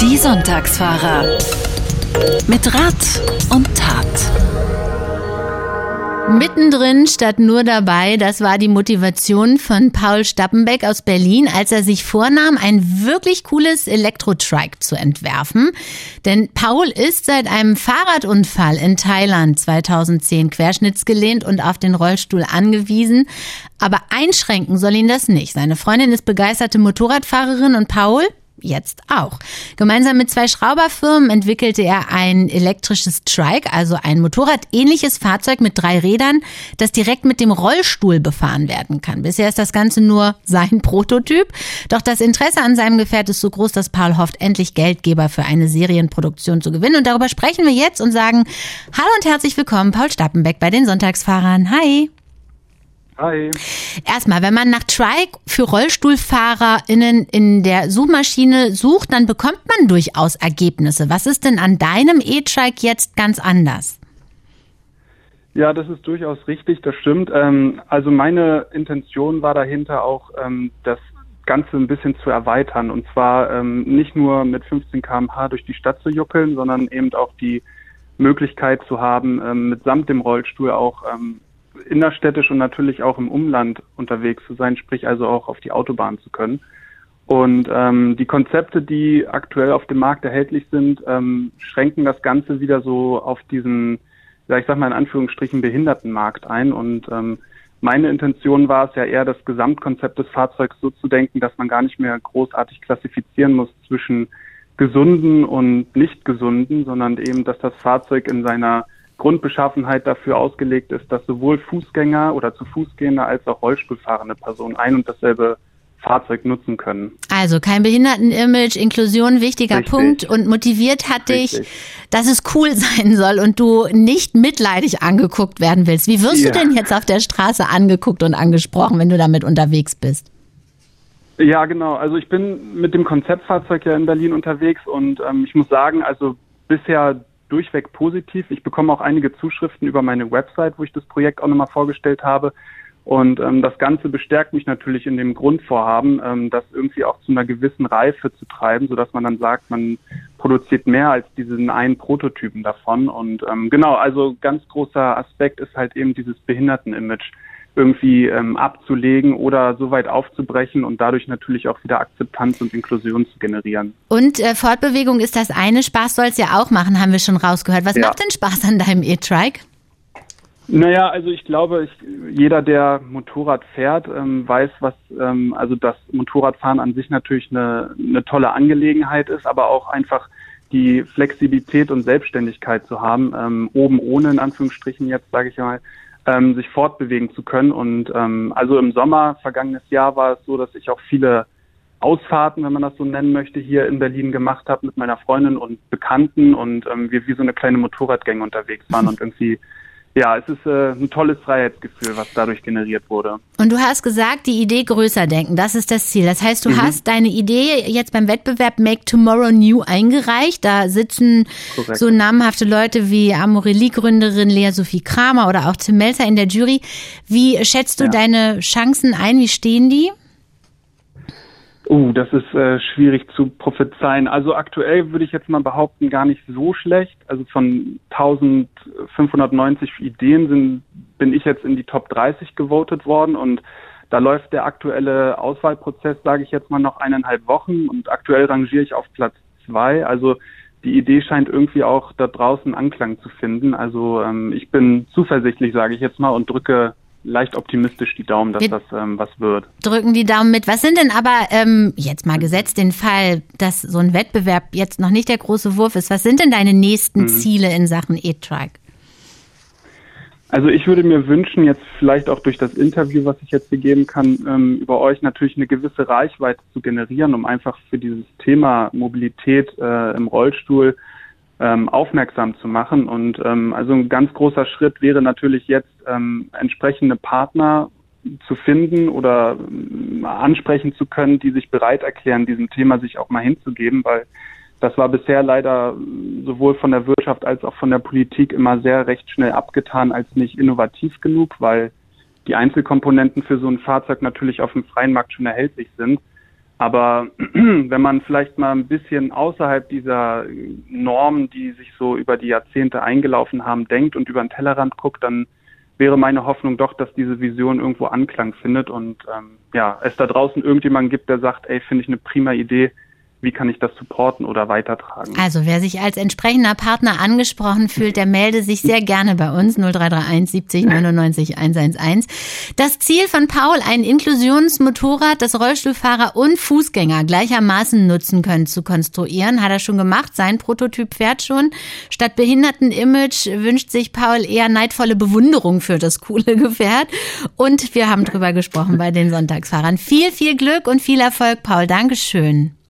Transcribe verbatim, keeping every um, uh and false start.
Die Sonntagsfahrer mit Rat und Tat. Mittendrin statt nur dabei, das war die Motivation von Paul Stappenbeck aus Berlin, als er sich vornahm, ein wirklich cooles Elektro-Trike zu entwerfen. Denn Paul ist seit einem Fahrradunfall in Thailand zweitausendzehn querschnittsgelähmt und auf den Rollstuhl angewiesen. Aber einschränken soll ihn das nicht. Seine Freundin ist begeisterte Motorradfahrerin und Paul jetzt auch. Gemeinsam mit zwei Schrauberfirmen entwickelte er ein elektrisches Trike, also ein motorradähnliches Fahrzeug mit drei Rädern, das direkt mit dem Rollstuhl befahren werden kann. Bisher ist das Ganze nur sein Prototyp. Doch das Interesse an seinem Gefährt ist so groß, dass Paul hofft, endlich Geldgeber für eine Serienproduktion zu gewinnen. Und darüber sprechen wir jetzt und sagen Hallo und herzlich willkommen, Paul Stappenbeck bei den Sonntagsfahrern. Hi. Hi. Erstmal, wenn man nach Trike für RollstuhlfahrerInnen in der Suchmaschine sucht, dann bekommt man durchaus Ergebnisse. Was ist denn an deinem E-Trike jetzt ganz anders? Ja, das ist durchaus richtig, das stimmt. Ähm, also meine Intention war dahinter auch, ähm, das Ganze ein bisschen zu erweitern. Und zwar ähm, nicht nur mit fünfzehn Kilometer pro Stunde durch die Stadt zu juckeln, sondern eben auch die Möglichkeit zu haben, ähm, mitsamt dem Rollstuhl auch ähm, innerstädtisch und natürlich auch im Umland unterwegs zu sein, sprich also auch auf die Autobahn zu können. Und ähm, die Konzepte, die aktuell auf dem Markt erhältlich sind, ähm, schränken das Ganze wieder so auf diesen, ja, ich sag mal in Anführungsstrichen, Behindertenmarkt ein. Und ähm, meine Intention war es ja eher, das Gesamtkonzept des Fahrzeugs so zu denken, dass man gar nicht mehr großartig klassifizieren muss zwischen gesunden und nicht gesunden, sondern eben, dass das Fahrzeug in seiner Grundbeschaffenheit dafür ausgelegt ist, dass sowohl Fußgänger oder zu Fuß gehende als auch Rollstuhlfahrende Personen ein und dasselbe Fahrzeug nutzen können. Also kein Behindertenimage, Inklusion, wichtiger Richtig. Punkt, und motiviert hat dich, Richtig. dass es cool sein soll und du nicht mitleidig angeguckt werden willst. Wie wirst Ja. du denn jetzt auf der Straße angeguckt und angesprochen, wenn du damit unterwegs bist? Ja, genau. Also ich bin mit dem Konzeptfahrzeug ja in Berlin unterwegs und ähm, ich muss sagen, also bisher durchweg positiv. Ich bekomme auch einige Zuschriften über meine Website, wo ich das Projekt auch nochmal vorgestellt habe. Und ähm, das Ganze bestärkt mich natürlich in dem Grundvorhaben, ähm, das irgendwie auch zu einer gewissen Reife zu treiben, sodass man dann sagt, man produziert mehr als diesen einen Prototypen davon. Und ähm, genau, also ganz großer Aspekt ist halt eben dieses Behindertenimage irgendwie ähm, abzulegen oder so weit aufzubrechen und dadurch natürlich auch wieder Akzeptanz und Inklusion zu generieren. Und äh, Fortbewegung ist das eine, Spaß soll es ja auch machen, haben wir schon rausgehört. Was Ja. macht denn Spaß an deinem E-Trike? Naja, also ich glaube, ich, jeder, der Motorrad fährt, ähm, weiß, was, ähm, also dass Motorradfahren an sich natürlich eine, eine tolle Angelegenheit ist, aber auch einfach die Flexibilität und Selbstständigkeit zu haben, ähm, oben ohne, in Anführungsstrichen jetzt, sage ich mal, ähm, sich fortbewegen zu können. Und ähm, also im Sommer, vergangenes Jahr, war es so, dass ich auch viele Ausfahrten, wenn man das so nennen möchte, hier in Berlin gemacht habe mit meiner Freundin und Bekannten und ähm, wir wie so eine kleine Motorradgang unterwegs waren und irgendwie, ja, es ist äh, ein tolles Freiheitsgefühl, was dadurch generiert wurde. Und du hast gesagt, die Idee größer denken, das ist das Ziel. Das heißt, du Mhm. hast deine Idee jetzt beim Wettbewerb Make Tomorrow New eingereicht. Da sitzen Korrekt. so namhafte Leute wie Amorelie-Gründerin Lea Sophie Kramer oder auch Tim Melzer in der Jury. Wie schätzt du Ja. deine Chancen ein? Wie stehen die? Uh, das ist äh, schwierig zu prophezeien. Also aktuell würde ich jetzt mal behaupten, gar nicht so schlecht. Also von eintausendfünfhundertneunzig Ideen sind, bin ich jetzt in die Top dreißig gewotet worden und da läuft der aktuelle Auswahlprozess, sage ich jetzt mal, noch eineinhalb Wochen und aktuell rangiere ich auf Platz zwei. Also die Idee scheint irgendwie auch da draußen Anklang zu finden. Also ähm, ich bin zuversichtlich, sage ich jetzt mal, und drücke leicht optimistisch die Daumen, dass Wir das ähm, was wird. Drücken die Daumen mit. Was sind denn aber, ähm, jetzt mal gesetzt den Fall, dass so ein Wettbewerb jetzt noch nicht der große Wurf ist, was sind denn deine nächsten Mhm. Ziele in Sachen E-Trike? Also ich würde mir wünschen, jetzt vielleicht auch durch das Interview, was ich jetzt hier geben kann, ähm, über euch natürlich eine gewisse Reichweite zu generieren, um einfach für dieses Thema Mobilität äh, im Rollstuhl ähm, aufmerksam zu machen. Und ähm, also ein ganz großer Schritt wäre natürlich jetzt ähm, entsprechende Partner zu finden oder ähm, ansprechen zu können, die sich bereit erklären, diesem Thema sich auch mal hinzugeben, weil das war bisher leider sowohl von der Wirtschaft als auch von der Politik immer sehr recht schnell abgetan als nicht innovativ genug, weil die Einzelkomponenten für so ein Fahrzeug natürlich auf dem freien Markt schon erhältlich sind. Aber wenn man vielleicht mal ein bisschen außerhalb dieser Normen, die sich so über die Jahrzehnte eingelaufen haben, denkt und über den Tellerrand guckt, dann wäre meine Hoffnung doch, dass diese Vision irgendwo Anklang findet und ähm, ja, es da draußen irgendjemanden gibt, der sagt, ey, finde ich eine prima Idee, wie kann ich das supporten oder weitertragen? Also wer sich als entsprechender Partner angesprochen fühlt, der melde sich sehr gerne bei uns null drei drei eins siebzig neunundneunzig hundertelf. Das Ziel von Paul, ein Inklusionsmotorrad, das Rollstuhlfahrer und Fußgänger gleichermaßen nutzen können, zu konstruieren, hat er schon gemacht. Sein Prototyp fährt schon. Statt Behinderten-Image wünscht sich Paul eher neidvolle Bewunderung für das coole Gefährt. Und wir haben drüber gesprochen bei den Sonntagsfahrern. Viel, viel Glück und viel Erfolg, Paul. Dankeschön.